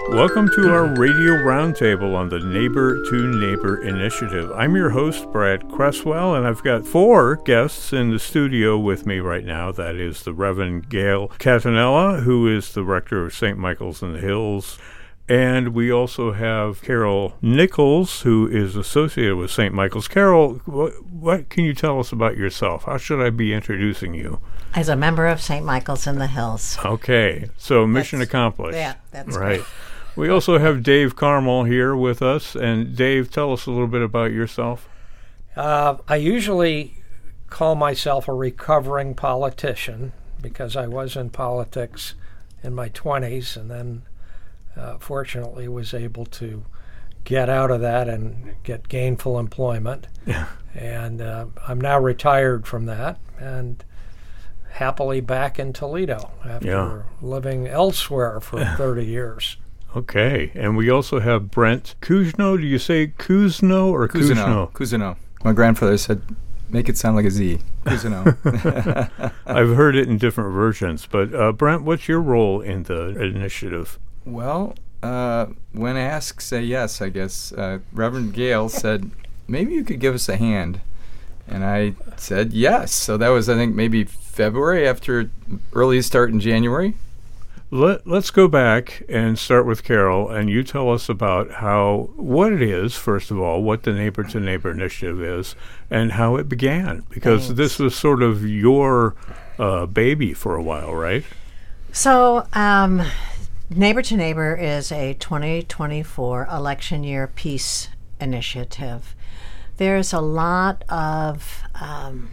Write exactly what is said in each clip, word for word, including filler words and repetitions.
Welcome to our radio roundtable on the Neighbor to Neighbor initiative. I'm your host, Brad Cresswell, and I've got four guests in the studio with me right now. That is the Reverend Gail Catanella, who is the rector of Saint Michael's in the Hills. And we also have Carol Nichols, who is associated with Saint Michael's. Carol, what, what can you tell us about yourself? How should I be introducing you? As a member of Saint Michael's in the Hills. Okay, so mission that's, accomplished. Yeah, that's right. Great. We also have Dave Carmel here with us. And Dave, tell us a little bit about yourself. Uh, I usually call myself a recovering politician because I was in politics in my twenties and then uh, fortunately was able to get out of that and get gainful employment. Yeah. And uh, I'm now retired from that and happily back in Toledo after yeah. living elsewhere for thirty years. Okay, and we also have Brent Kuzno. Do you say Kuzno or Kuzno? Kuzno. Kuzno. My grandfather said, make it sound like a Z. Kuzno. I've heard it in different versions, but uh, Brent, what's your role in the initiative? Well, uh, when asked, say yes, I guess. Uh, Reverend Gail said, maybe you could give us a hand. And I said yes. So that was, I think, maybe February after early start in January. Let, let's go back and start with Carol, and you tell us about how, what it is, first of all, what the Neighbor to Neighbor initiative is, and how it began, because Thanks. This was sort of your uh, baby for a while, right? So, um, Neighbor to Neighbor is a twenty twenty-four election year peace initiative. There's a lot of um,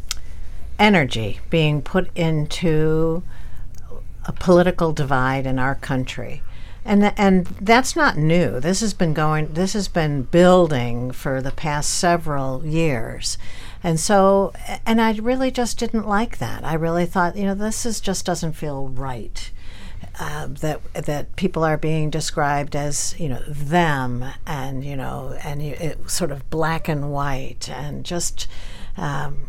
energy being put into a political divide in our country. And th- and that's not new. This has been going this has been building for the past several years. And so and I really just didn't like that. I really thought, you know, this is just doesn't feel right. Uh, that that people are being described as, you know, them, and you know, and you, it, sort of black and white, and just um,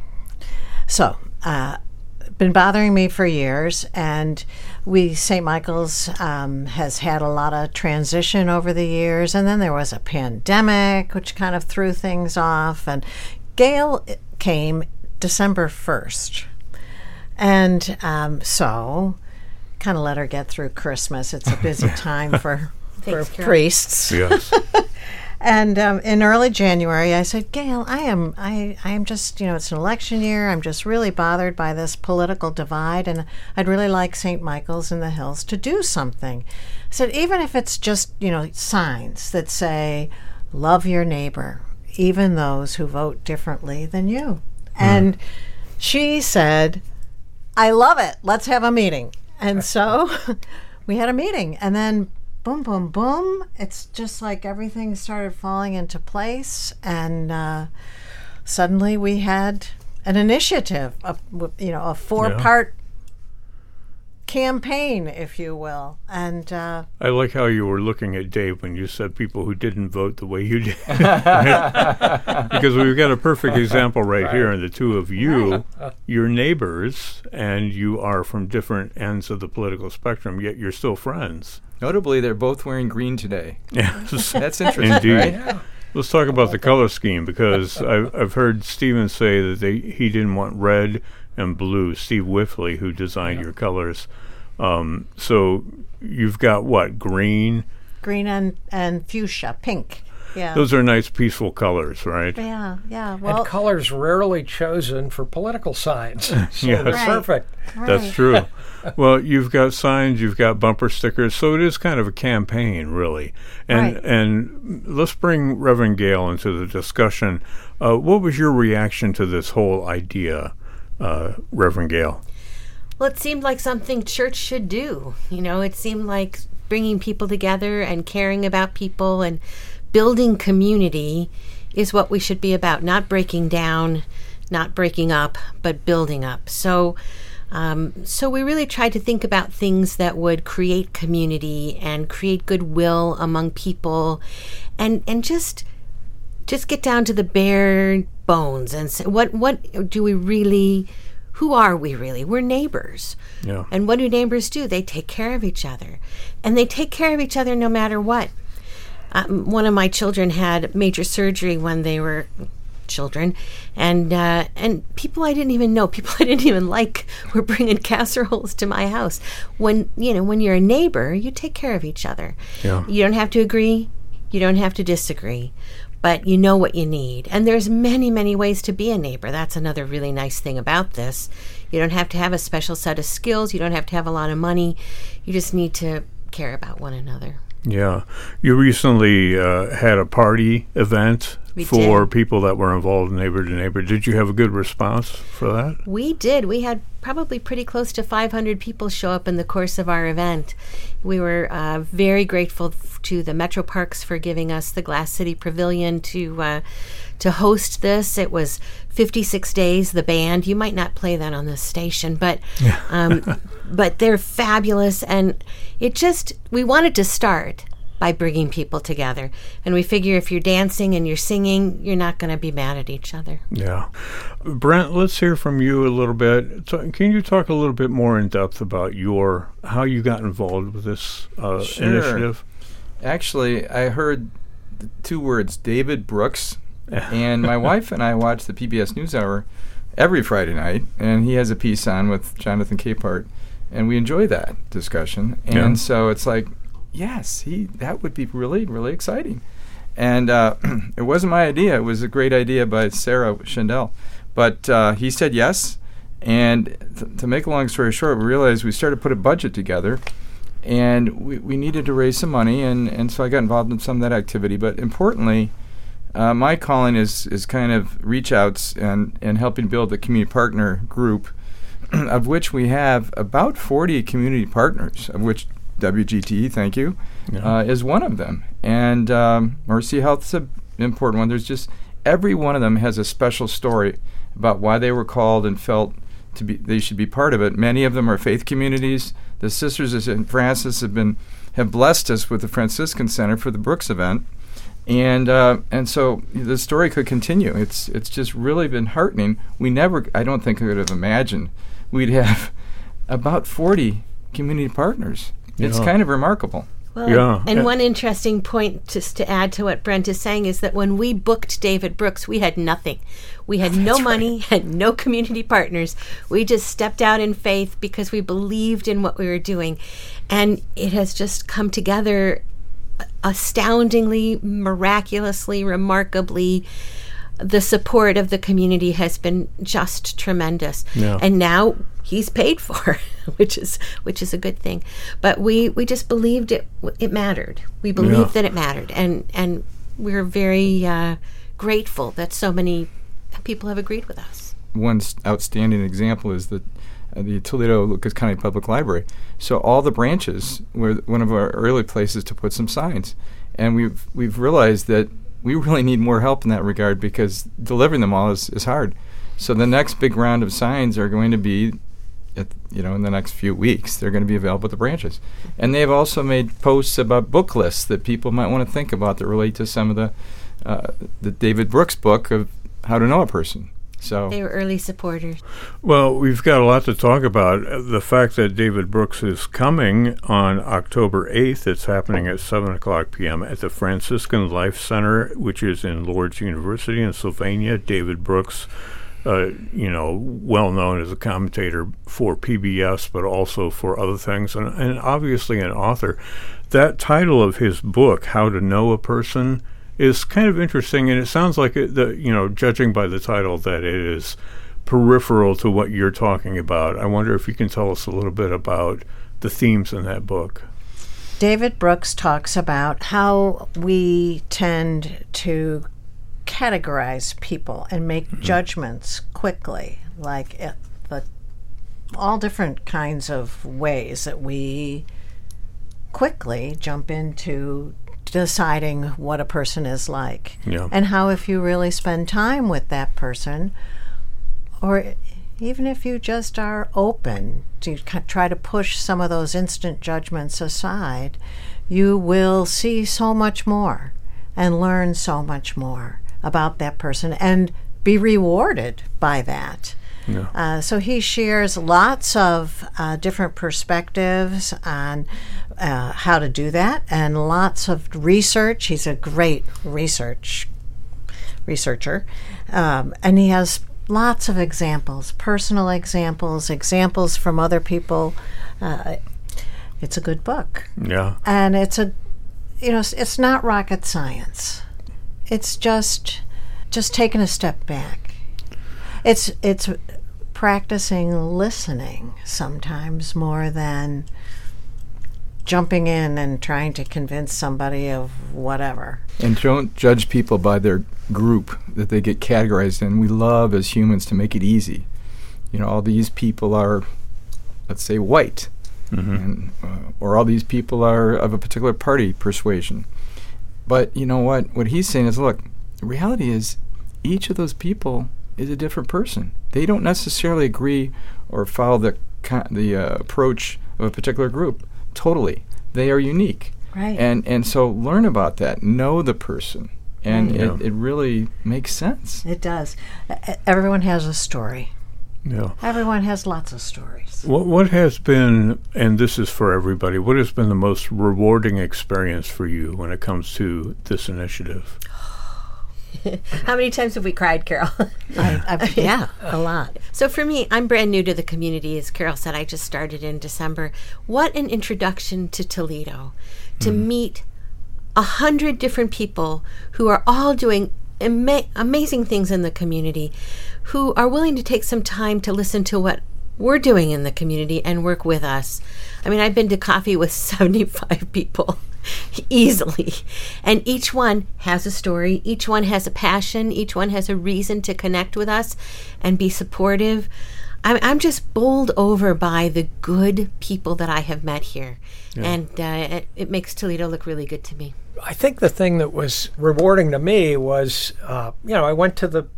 so uh, been bothering me for years. And we Saint Michael's um, has had a lot of transition over the years, and then there was a pandemic, which kind of threw things off. And Gail came December first, and um, so. Kind of let her get through Christmas. It's a busy time for, for Thanks, priests. Yes. And um, in early January, I said, Gail, I am, I, I am just, you know, it's an election year. I'm just really bothered by this political divide, and I'd really like Saint Michael's in the Hills to do something. I said, even if it's just, you know, signs that say, love your neighbor, even those who vote differently than you. Mm. And she said, I love it. Let's have a meeting. And so we had a meeting, and then boom, boom, boom. It's just like everything started falling into place, and uh, suddenly we had an initiative, a, you know, a four-part yeah. campaign, if you will. And uh, I like how you were looking at Dave when you said people who didn't vote the way you did. Right? Because we've got a perfect example right, right. here in the two of you. You're neighbors, and you are from different ends of the political spectrum, yet you're still friends. Notably, they're both wearing green today. Yes. That's interesting. Indeed. Right? Yeah. Let's talk about the color scheme, because I've, I've heard Stephen say that they, he didn't want red and blue. Steve Whiffley, who designed yeah. your colors. Um, so you've got what, green? Green and, and fuchsia, pink. Yeah. Those are nice, peaceful colors, right? Yeah, yeah. Well, and colors rarely chosen for political signs. So yes. they're right. perfect. Right. That's true. Well, you've got signs, you've got bumper stickers, so it is kind of a campaign, really. And right. and let's bring Reverend Gail into the discussion. Uh, what was your reaction to this whole idea, uh, Reverend Gail? Well, it seemed like something church should do. You know, it seemed like bringing people together and caring about people and building community is what we should be about, not breaking down, not breaking up, but building up. So um, so we really tried to think about things that would create community and create goodwill among people, and and just just get down to the bare bones and say, what what do we really who are we really? We're neighbors. Yeah. And what do neighbors do? They take care of each other. And they take care of each other no matter what. Um, one of my children had major surgery when they were children, and uh, and people I didn't even know, people I didn't even like, were bringing casseroles to my house. When you know, when you're a neighbor, you take care of each other. Yeah. You don't have to agree, you don't have to disagree, but you know what you need. And there's many, many ways to be a neighbor. That's another really nice thing about this. You don't have to have a special set of skills. You don't have to have a lot of money. You just need to care about one another. Yeah. You recently uh, had a party event We for did. people that were involved in Neighbor to Neighbor. Did you have a good response for that? We did. We had probably pretty close to five hundred people show up in the course of our event. We were uh, very grateful f- to the Metro Parks for giving us the Glass City Pavilion to uh, to host this. It was fifty-six days, the band. You might not play that on this station, but um, but they're fabulous. And it just, we wanted to start by bringing people together. And we figure if you're dancing and you're singing, you're not going to be mad at each other. Yeah. Brent, let's hear from you a little bit. So can you talk a little bit more in depth about your, how you got involved with this uh, Sure. initiative? Actually, I heard the two words, David Brooks, and my wife and I watch the P B S NewsHour every Friday night, and he has a piece on with Jonathan Capehart, and we enjoy that discussion. And Yeah. so it's like, yes, he that would be really, really exciting. And uh, it wasn't my idea. It was a great idea by Sarah Schindel. But uh, he said yes. And th- to make a long story short, we realized we started to put a budget together. And we, we needed to raise some money. And, and so I got involved in some of that activity. But importantly, uh, my calling is, is kind of reach outs and, and helping build the community partner group, of which we have about forty community partners, of which W G T E, thank you, Yeah. uh, is one of them. And um, Mercy Health's an important one. There's just, every one of them has a special story about why they were called and felt to be they should be part of it. Many of them are faith communities. The Sisters of Saint Francis have been have blessed us with the Franciscan Center for the Brooks event. And uh, and so the story could continue. It's it's just really been heartening. We never, I don't think we would have imagined we'd have about forty community partners. It's Yeah. kind of remarkable. Well, Yeah. and Uh, one interesting point just to add to what Brent is saying is that when we booked David Brooks, we had nothing. We had no money, had no community partners. We just stepped out in faith because we believed in what we were doing. And it has just come together astoundingly, miraculously, remarkably. The support of the community has been just tremendous. Yeah. And now he's paid for, which is which is a good thing. But we, we just believed it it mattered. We believed Yeah. that it mattered, and and we're very uh, grateful that so many people have agreed with us. One s- outstanding example is the uh, the Toledo Lucas County Public Library. So all the branches were one of our early places to put some signs, and we've we've realized that we really need more help in that regard because delivering them all is, is hard. So the next big round of signs are going to be, at, you know, in the next few weeks. They're going to be available at the branches. And they've also made posts about book lists that people might want to think about that relate to some of the uh, the David Brooks book of How to Know a Person. So They were early supporters. Well, we've got a lot to talk about. Uh, The fact that David Brooks is coming on October eighth, it's happening at seven o'clock p.m. at the Franciscan Life Center, which is in Lourdes University in Sylvania. David Brooks, uh, you know, well known as a commentator for P B S, but also for other things, and, and obviously an author. That title of his book, How to Know a Person, is kind of interesting, and it sounds like, it, the, you know, judging by the title, that it is peripheral to what you're talking about. I wonder if you can tell us a little bit about the themes in that book. David Brooks talks about how we tend to categorize people and make mm-hmm. judgments quickly, like uh, the all different kinds of ways that we quickly jump into deciding what a person is like. Yeah. And how if you really spend time with that person, or even if you just are open to c- try to push some of those instant judgments aside, you will see so much more and learn so much more about that person and be rewarded by that. Yeah. Uh, so he shares lots of uh, different perspectives on uh, how to do that, and lots of research. He's a great research researcher, um, and he has lots of examples, personal examples, examples from other people. Uh, it's a good book. Yeah. And it's a, you know, it's not rocket science. It's just, just taking a step back. It's it's practicing listening sometimes more than jumping in and trying to convince somebody of whatever. And don't judge people by their group that they get categorized in. We love as humans to make it easy. You know, all these people are, let's say, white, mm-hmm. and, uh, or all these people are of a particular party persuasion. But you know what? What he's saying is, look, the reality is each of those people is a different person. They don't necessarily agree or follow the con- the uh, approach of a particular group. Totally. They are unique. Right. And and so learn about that. Know the person. And Yeah. it, it really makes sense. It does. E- Everyone has a story. Yeah. Everyone has lots of stories. What what has been, and this is for everybody, what has been the most rewarding experience for you when it comes to this initiative? How many times have we cried, Carol? I, I've, yeah, a lot. So for me, I'm brand new to the community. As Carol said, I just started in December. What an introduction to Toledo, to mm. meet a hundred different people who are all doing ama- amazing things in the community, who are willing to take some time to listen to what we're doing in the community and work with us. I mean, I've been to coffee with seventy-five people easily, and each one has a story, each one has a passion, each one has a reason to connect with us and be supportive. I'm, I'm just bowled over by the good people that I have met here, yeah. and uh, it, it makes Toledo look really good to me. I think the thing that was rewarding to me was, uh, you know, I went to the,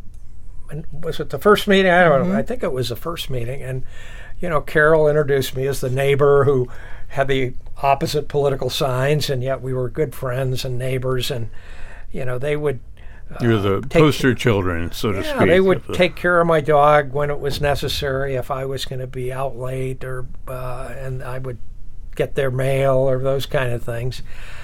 was it the first meeting? I don't mm-hmm. know. I think it was the first meeting, and you know, Carol introduced me as the neighbor who had the opposite political signs, and yet we were good friends and neighbors, and you know, they would uh, you're the poster children, so to yeah, speak. They would take care of my dog when it was necessary, if I was going to be out late, or uh, and I would get their mail or those kind of things.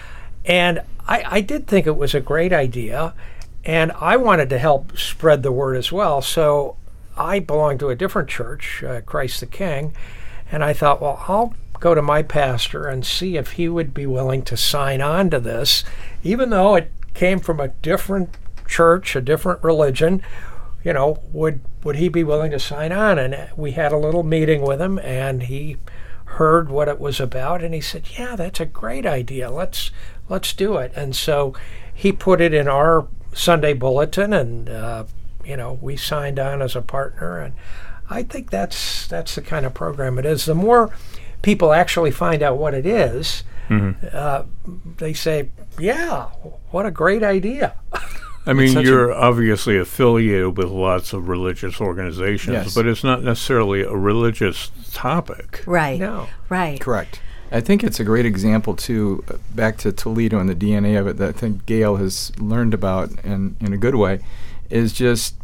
And I, I did think it was a great idea, and I wanted to help spread the word as well. So I belong to a different church, uh, Christ the King, and I thought, well, I'll go to my pastor and see if he would be willing to sign on to this, even though it came from a different church, a different religion. You know, would would he be willing to sign on? And we had a little meeting with him, and he heard what it was about, and he said, yeah, that's a great idea. Let's let's do it. And so he put it in our Sunday bulletin, and uh, you know, we signed on as a partner. And I think that's that's the kind of program it is. The more people actually find out what it is, mm-hmm. uh, they say, yeah, what a great idea. I mean, you're a, obviously affiliated with lots of religious organizations, yes. but it's not necessarily a religious topic. Right. No. Right. Correct. I think it's a great example, too, uh, back to Toledo and the D N A of it, that I think Gail has learned about in, in a good way, is just,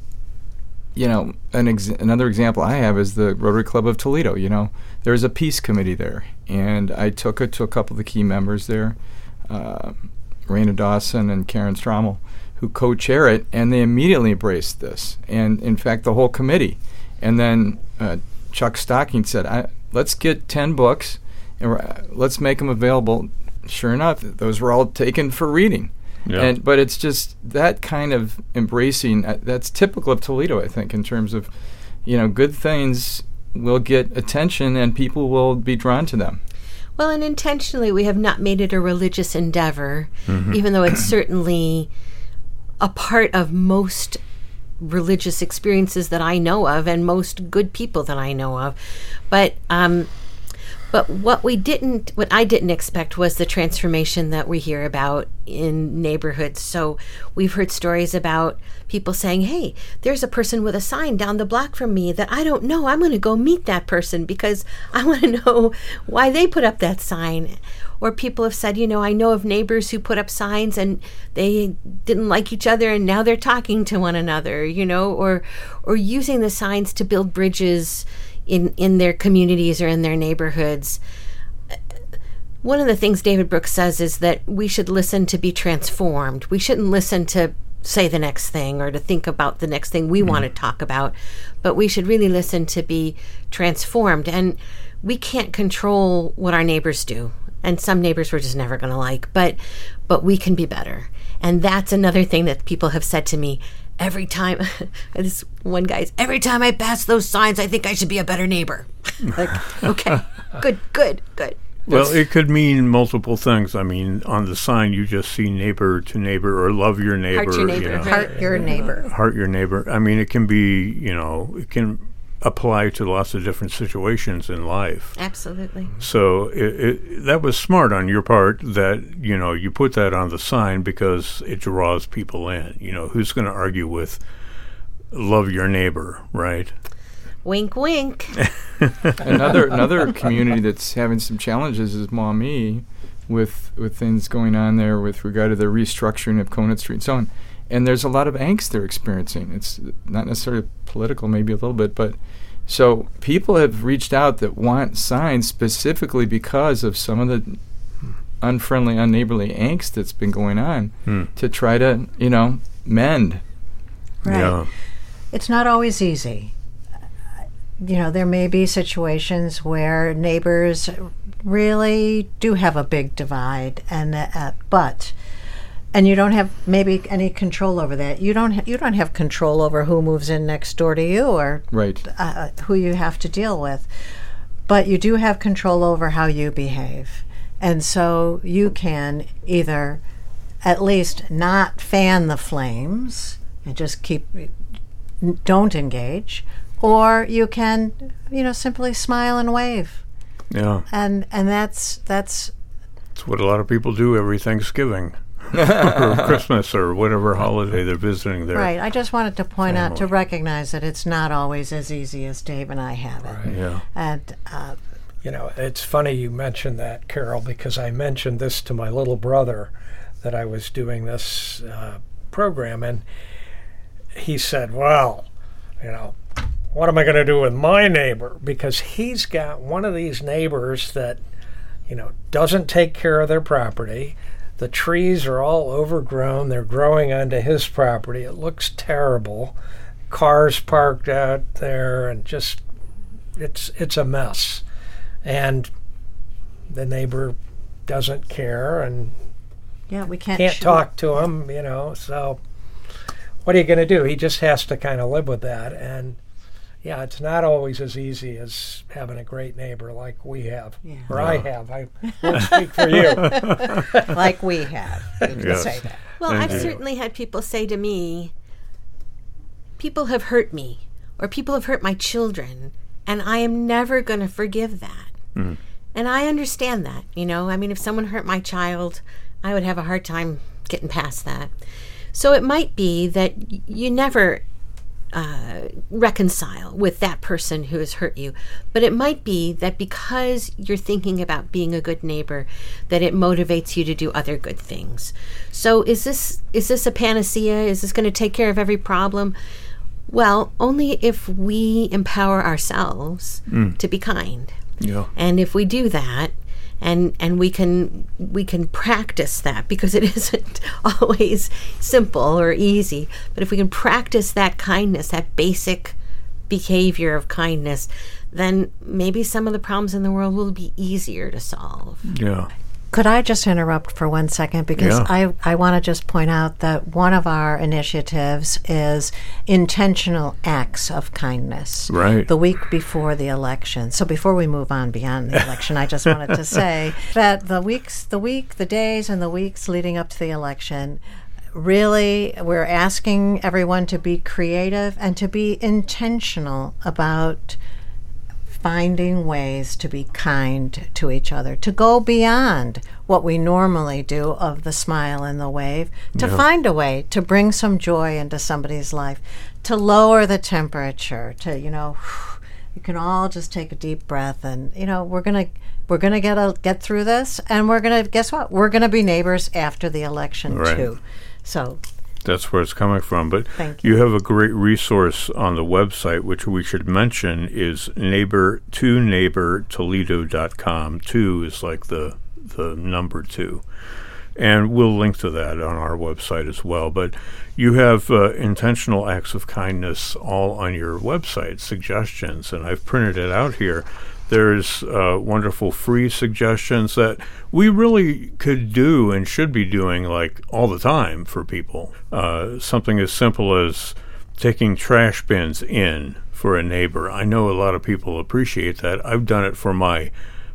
you know, an ex- another example I have is the Rotary Club of Toledo. You know, there's a peace committee there, and I took it to a couple of the key members there, uh, Raina Dawson and Karen Strommel, who co-chair it, and they immediately embraced this, and in fact the whole committee. And then uh, Chuck Stocking said, I, let's get ten books and uh, let's make them available. Sure enough, those were all taken for reading. Yeah. And but it's just that kind of embracing, uh, that's typical of Toledo, I think, in terms of, you know, good things will get attention and people will be drawn to them. Well, and intentionally we have not made it a religious endeavor, mm-hmm. even though it's certainly a part of most religious experiences that I know of, and most good people that I know of. But um, But what we didn't, what I didn't expect was the transformation that we hear about in neighborhoods. So we've heard stories about people saying, hey, there's a person with a sign down the block from me that I don't know. I'm going to go meet that person because I want to know why they put up that sign. Or people have said, you know, I know of neighbors who put up signs and they didn't like each other and now they're talking to one another, you know, or or using the signs to build bridges in, in their communities or in their neighborhoods. One of the things David Brooks says is that we should listen to be transformed. We shouldn't listen to say the next thing or to think about the next thing we mm-hmm. want to talk about, but we should really listen to be transformed. And we can't control what our neighbors do. And some neighbors we're just never going to like, but but we can be better. And that's another thing that people have said to me every time. This one guy's, every time I pass those signs, I think I should be a better neighbor. Like, okay, good, good, good. Well, it could mean multiple things. I mean, on the sign, you just see neighbor to neighbor or love your neighbor. Heart your neighbor. You know, Heart your neighbor. Heart your neighbor. I mean, it can be, you know, it can apply to lots of different situations in life. Absolutely. So it, it, that was smart on your part that, you know, you put that on the sign because it draws people in. You know, who's going to argue with love your neighbor, right? Wink, wink. another another community that's having some challenges is Maumee, with with things going on there with regard to the restructuring of Conant Street and so on. And there's a lot of angst they're experiencing. It's not necessarily political, maybe a little bit, but so people have reached out that want signs specifically because of some of the unfriendly, unneighborly angst that's been going on hmm. to try to, you know, mend. Right. Yeah. It's not always easy. You know, there may be situations where neighbors really do have a big divide, and uh, but and you don't have maybe any control over that. You don't ha- you don't have control over who moves in next door to you or right. uh, who you have to deal with, but you do have control over how you behave, and so you can either at least not fan the flames and just keep don't engage. Or you can, you know, simply smile and wave. Yeah. And and that's that's That's what a lot of people do every Thanksgiving or Christmas or whatever holiday they're visiting there. right. I just wanted to point family. out to recognize that it's not always as easy as Dave and I have it. Right. Yeah. And uh, You know, it's funny you mentioned that, Carol, because I mentioned this to my little brother that I was doing this uh, program, and he said, well, you know, what am I going to do with my neighbor? Because he's got one of these neighbors that, you know, doesn't take care of their property. The trees are all overgrown. They're growing onto his property. It looks terrible. Cars parked out there, and just, it's it's a mess. And the neighbor doesn't care and yeah, we can't can't sh- talk to him, you know, so what are you going to do? He just has to kind of live with that. And yeah, it's not always as easy as having a great neighbor like we have, Yeah. or No. I have. I won't speak for you. like we have. You can Yes. say that. Well, Thank I've you. certainly had people say to me, people have hurt me, or people have hurt my children, and I am never going to forgive that. Mm. And I understand that, you know. I mean, if someone hurt my child, I would have a hard time getting past that. So it might be that y- you never uh, reconcile with that person who has hurt you, but it might be that because you're thinking about being a good neighbor, that it motivates you to do other good things. So is this is this a panacea? Is this going to take care of every problem? Well, only if we empower ourselves Mm. to be kind. Yeah. And if we do that, and and we can we can practice that, because it isn't always simple or easy, but if we can practice that kindness, that basic behavior of kindness, then maybe some of the problems in the world will be easier to solve. Yeah. Could I just interrupt for one second? Because Yeah. I, I want to just point out that one of our initiatives is intentional acts of kindness. Right. The week before the election. So before we move on beyond the election, I just wanted to say that the weeks, the week, the days and the weeks leading up to the election, really, we're asking everyone to be creative and to be intentional about finding ways to be kind to each other, to go beyond what we normally do of the smile and the wave, to Yeah. find a way to bring some joy into somebody's life, to lower the temperature, to, you know, you can all just take a deep breath and, you know, we're going to we're going to get a, get through this, and we're going to, guess what? We're going to be neighbors after the election Right. too. So That's where it's coming from. But Thank you have a great resource on the website, which we should mention is neighbor to neighbor toledo dot com. Two is like the the number two. And we'll link to that on our website as well. But you have uh, intentional acts of kindness all on your website, suggestions, and I've printed it out here. There's uh, wonderful free suggestions that we really could do and should be doing like all the time for people. Uh, something as simple as taking trash bins in for a neighbor. I know a lot of people appreciate that. I've done it for my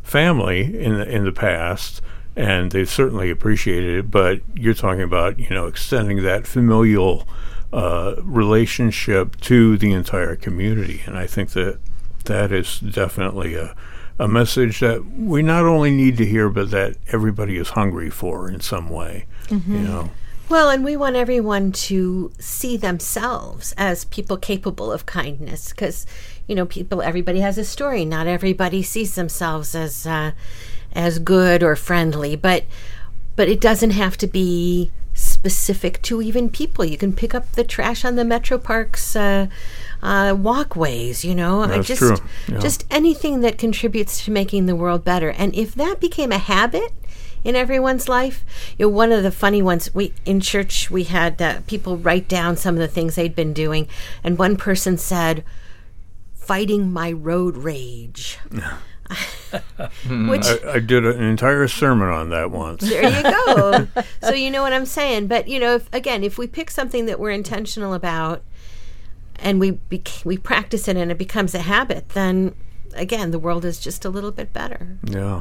family in the, in the past, and they've certainly appreciated it. But you're talking about, you know, extending that familial uh, relationship to the entire community, and I think that that is definitely a, a message that we not only need to hear, but that everybody is hungry for in some way. Mm-hmm. You know. Well, and we want everyone to see themselves as people capable of kindness, because, you know, people, everybody has a story. Not everybody sees themselves as uh, as good or friendly, but but it doesn't have to be specific to even people. You can pick up the trash on the Metro Parks uh, uh, walkways, you know. I That's just true. Yeah. just anything that contributes to making the world better. And if that became a habit in everyone's life, you know, one of the funny ones, we in church we had uh, people write down some of the things they'd been doing, and one person said, "Fighting my road rage." Which I, I did an entire sermon on that once. there you go. So you know what I'm saying. But, you know, if, again, if we pick something that we're intentional about and we bec- we practice it and it becomes a habit, then, again, the world is just a little bit better. Yeah.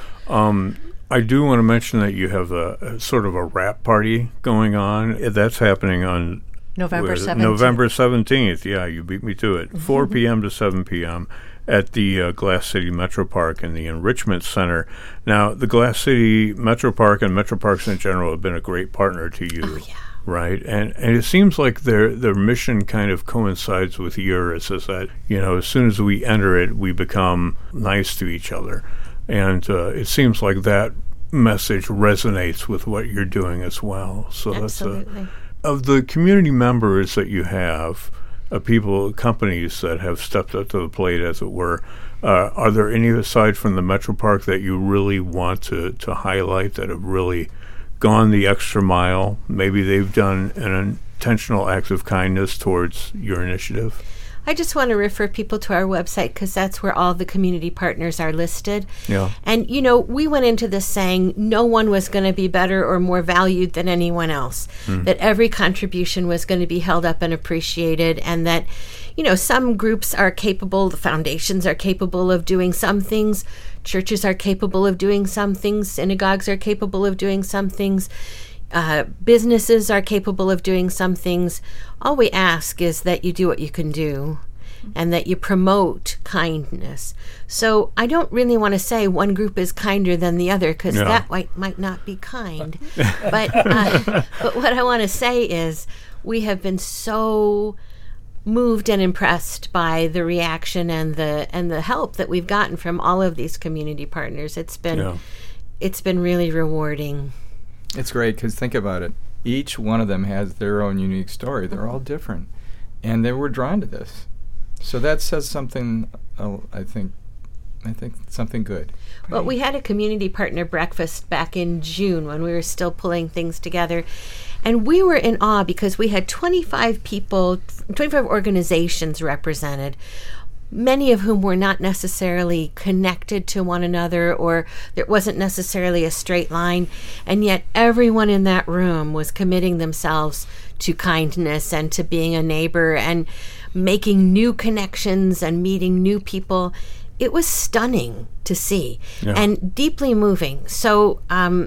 Um, I do want to mention that you have a, a sort of a rap party going on. That's happening on November where is it? seventeenth. November seventeenth. Yeah, you beat me to it. four p.m. to seven p.m. at the uh, Glass City Metro Park and the Enrichment Center. Now, the Glass City Metro Park and Metro Parks in general have been a great partner to you. Oh, yeah. Right, and and it seems like their their mission kind of coincides with yours, is that, you know, as soon as we enter it, we become nice to each other, and uh, it seems like that message resonates with what you're doing as well. So Absolutely. that's a, of the community members that you have, uh, people, companies that have stepped up to the plate, as it were. Uh, are there any aside from the Metro Park that you really want to to highlight that have really gone the extra mile? Maybe they've done an intentional act of kindness towards your initiative. I just want to refer people to our website because that's where all the community partners are listed. Yeah. And, you know, we went into this saying no one was going to be better or more valued than anyone else, mm. that every contribution was going to be held up and appreciated, and that, you know, some groups are capable, the foundations are capable of doing some things, churches are capable of doing some things, synagogues are capable of doing some things, uh, businesses are capable of doing some things. All we ask is that you do what you can do and that you promote kindness. So I don't really want to say one group is kinder than the other, because Yeah. that might, might not be kind. but, uh, but what I want to say is we have been so moved and impressed by the reaction and the and the help that we've gotten from all of these community partners. It's been Yeah. it's been really rewarding. It's great because think about it. Each one of them has their own unique story. They're all different, and they were drawn to this. So that says something. Uh, I think. I think something good. Well, we had a community partner breakfast back in June when we were still pulling things together. And we were in awe because we had twenty-five people, twenty-five organizations represented, many of whom were not necessarily connected to one another, or there wasn't necessarily a straight line. And yet everyone in that room was committing themselves to kindness and to being a neighbor and making new connections and meeting new people. It was stunning to see, Yeah. and deeply moving. So um,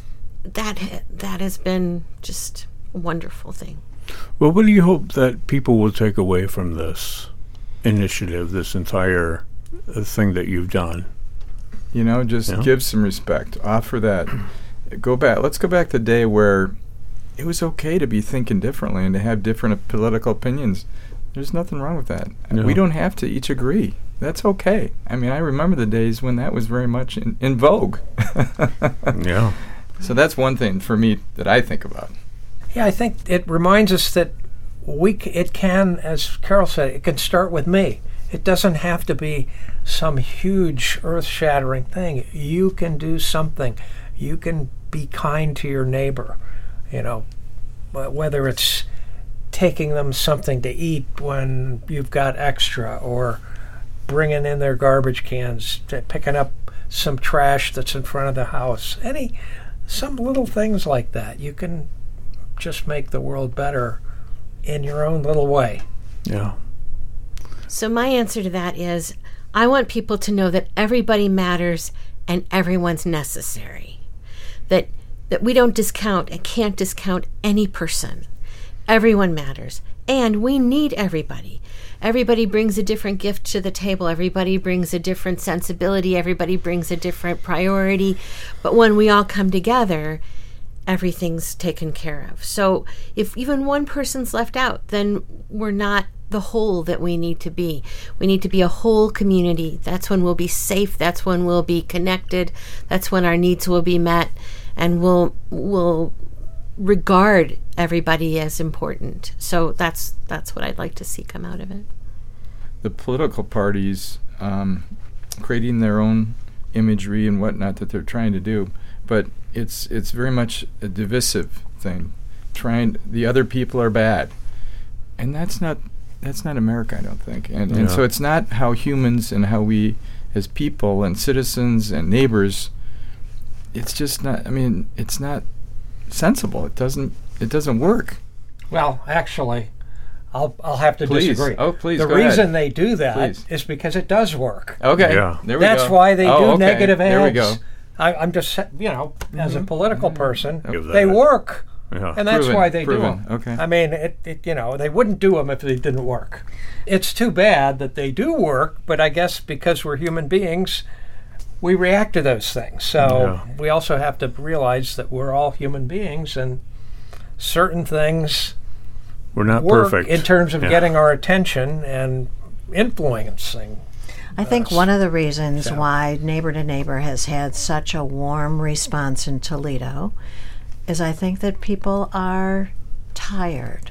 that that has been just a wonderful thing. Well, what do you hope that people will take away from this initiative, this entire a thing that you've done? You know, just Yeah. give some respect. Offer that. Go back. Let's go back to the day where it was okay to be thinking differently and to have different political opinions. There's nothing wrong with that. No. We don't have to each agree. That's okay. I mean, I remember the days when that was very much in, in vogue. Yeah. So that's one thing for me that I think about. Yeah, I think it reminds us that we c- it can, as Carol said, it can start with me. It doesn't have to be some huge earth-shattering thing. You can do something. You can be kind to your neighbor, you know, wh- whether it's taking them something to eat when you've got extra, or bringing in their garbage cans, t- picking up some trash that's in front of the house. Any, some little things like that. You can just make the world better in your own little way. Yeah. So my answer to that is, I want people to know that everybody matters and everyone's necessary. That that we don't discount and can't discount any person. Everyone matters, and we need everybody. Everybody brings a different gift to the table. Everybody brings a different sensibility. Everybody brings a different priority. But when we all come together, everything's taken care of. So if even one person's left out, then we're not the whole that we need to be. We need to be a whole community. That's when we'll be safe. That's when we'll be connected. That's when our needs will be met, and we'll we'll regard everybody as important. So that's that's what I'd like to see come out of it. The political parties um, creating their own imagery and whatnot that they're trying to do, but it's it's very much a divisive thing. Trying the other people are bad, and that's not that's not America, I don't think. And and Yeah. so it's not how humans and how we as people and citizens and neighbors. It's just not. I mean, it's not sensible. It doesn't. It doesn't work. Well, actually, I'll I'll have to Please. disagree. Oh, please, The go reason ahead. they do that Please. is because it does work. Okay. Yeah. There we That's go. why they Oh, do okay. negative ads. There we go. I, I'm just, sa- you know, as a political person, Give they that. work, Yeah. and that's Proven, why they proven. do them. Okay. I mean, it, it, you know, they wouldn't do them if they didn't work. It's too bad that they do work, but I guess because we're human beings, we react to those things. So Yeah. we also have to realize that we're all human beings, and certain things We're not work perfect. in terms of Yeah. getting our attention and influencing. I think Uh, one of the reasons so. why Neighbor to Neighbor has had such a warm response in Toledo is I think that people are tired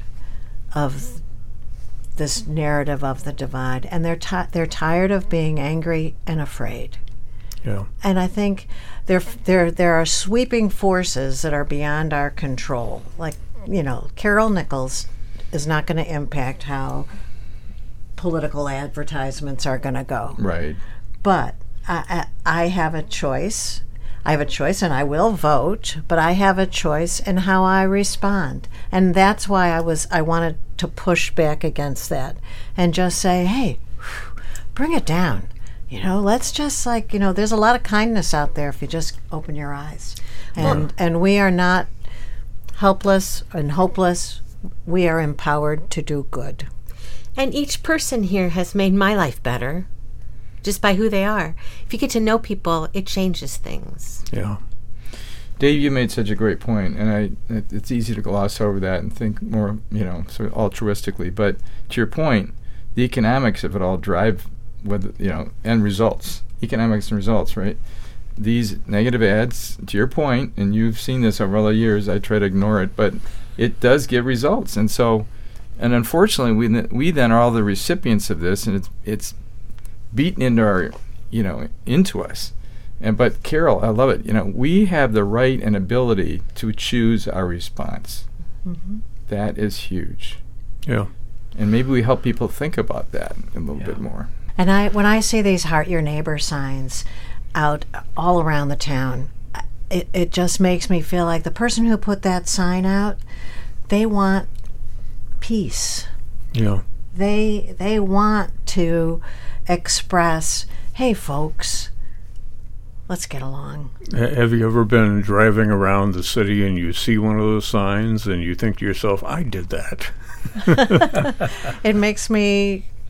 of this narrative of the divide, and they're ti- they're tired of being angry and afraid. Yeah. And I think there there there are sweeping forces that are beyond our control. Like, you know, Carol Nichols is not going to impact how political advertisements are going to go. Right. But I, I, I have a choice. I have a choice, and I will vote. But I have a choice in how I respond, and that's why I was. I wanted to push back against that and just say, "Hey, whew, bring it down." You know, let's just like you know. There's a lot of kindness out there if you just open your eyes, and and we are not helpless and hopeless. We are empowered to do good. And each person here has made my life better just by who they are. If you get to know people, it changes things. Yeah. Dave, you made such a great point, and I it, it's easy to gloss over that and think more, you know, sort of altruistically. But to your point, the economics of it all drive whether you know end results, economics and results, right? These negative ads, to your point, and you've seen this over all the years. I try to ignore it, but it does give results, and so, and unfortunately, we th- we then are all the recipients of this, and it's it's beaten into our, you know, into us. And but Carol, I love it. You know, we have the right and ability to choose our response. Mm-hmm. That is huge, Yeah. and maybe we help people think about that a little Yeah. bit more. And I, when I see these Heart Your Neighbor signs out all around the town, it, it just makes me feel like the person who put that sign out, they want peace. Yeah. They they want to express, hey folks, let's get along. Ha- Have you ever been driving around the city and you see one of those signs and you think to yourself, I did that? It makes me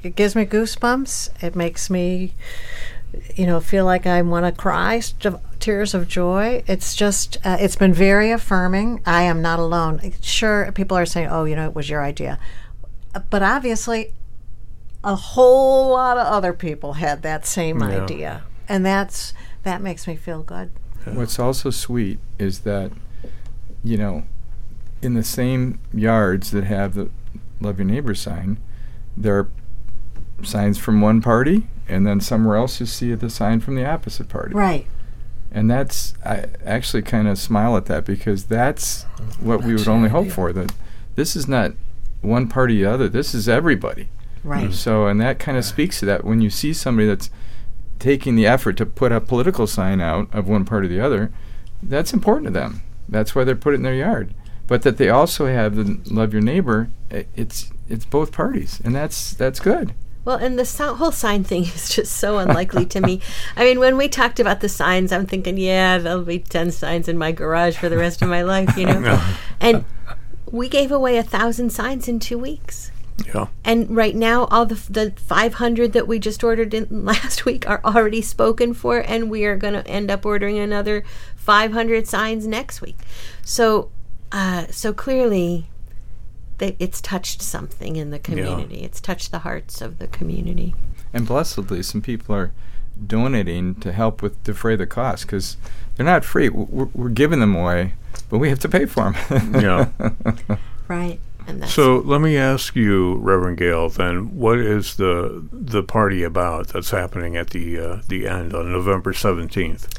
it gives me goosebumps. It makes me, you know, feel like I want to cry, st- tears of joy. It's just, uh, it's been very affirming. I am not alone. Sure, people are saying, oh, you know, it was your idea. But obviously, a whole lot of other people had that same Yeah. idea. And that's that makes me feel good. What's also sweet is that, you know, in the same yards that have the Love Your Neighbor sign, there are signs from one party, and then somewhere else you see the sign from the opposite party. Right. And that's, I actually kind of smile at that, because that's what we would only hope for, that this is not one party or the other, this is everybody. Right. So, and that kind of speaks to that. When you see somebody that's taking the effort to put a political sign out of one party or the other, that's important to them. That's why they put it in their yard. But that they also have the Love Your Neighbor, i- it's it's both parties, and that's that's good. Well, and the so- whole sign thing is just so unlikely to me. I mean, when we talked about the signs, I'm thinking, yeah, there'll be ten signs in my garage for the rest of my life, you know? And we gave away a thousand signs in two weeks. Yeah. And right now, all the the five hundred that we just ordered in last week are already spoken for, and we are going to end up ordering another five hundred signs next week. So, uh, so clearly, that it's touched something in the community. It's touched the hearts of the community. And blessedly, some people are donating to help with defray the cost, because they're not free. We're, we're giving them away, but we have to pay for them. Yeah. Right. And that's So let me ask you, Reverend Gale, then, what is the the party about that's happening at the uh, the end on November seventeenth?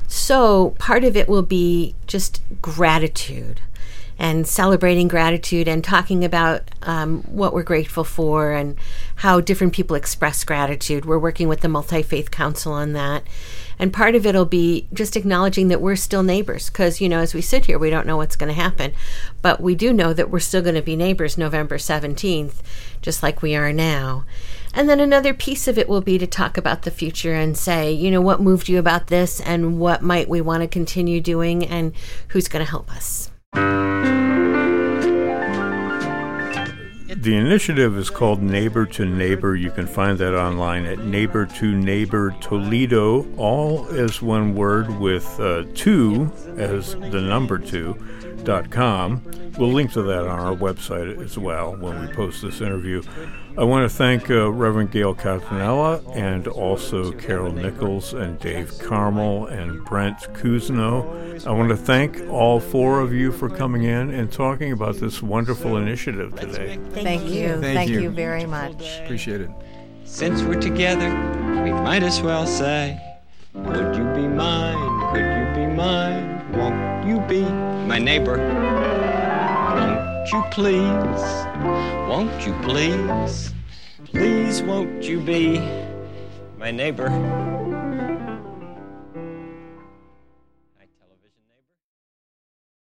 So part of it will be just gratitude and celebrating gratitude and talking about um, what we're grateful for and how different people express gratitude. We're working with the Multi-Faith Council on that. And part of it will be just acknowledging that we're still neighbors, because, you know, as we sit here, we don't know what's going to happen. But we do know that we're still going to be neighbors November seventeenth, just like we are now. And then another piece of it will be to talk about the future and say, you know, what moved you about this and what might we want to continue doing and who's going to help us. The initiative is called Neighbor to Neighbor. You can find that online at Neighbor to Neighbor Toledo, all as one word with uh, two as the number two, dot com. We'll link to that on our website as well when we post this interview. I want to thank uh, Reverend Gale Catanella and also Carol Nichols and Dave Carmel and Brent Kuzno. I want to thank all four of you for coming in and talking about this wonderful initiative today. Thank, Thank you. you. Thank Thank you. you very much. Appreciate it. Since we're together, we might as well say, would you be mine? Could you be mine? Won't you be my neighbor? Won't you please? Won't you please? Please won't you be my neighbor?